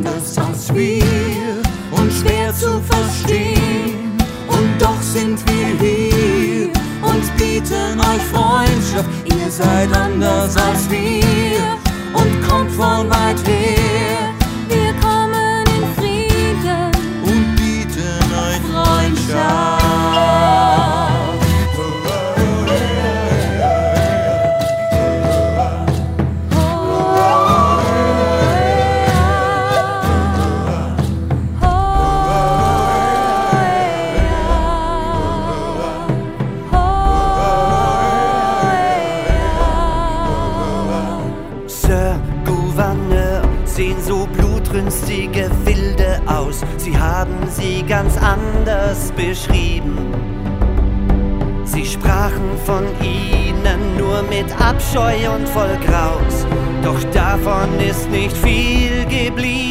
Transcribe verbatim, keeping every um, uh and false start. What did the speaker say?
anders als wir und schwer zu verstehen. Und doch sind wir hier und bieten euch Freundschaft. Ihr seid anders als wir und kommt von weit her. Wir kommen in Frieden und bieten euch Freundschaft. Sehen so blutrünstige Wilde aus, sie haben sie ganz anders beschrieben. Sie sprachen von ihnen nur mit Abscheu und voll Graus, doch davon ist nicht viel geblieben.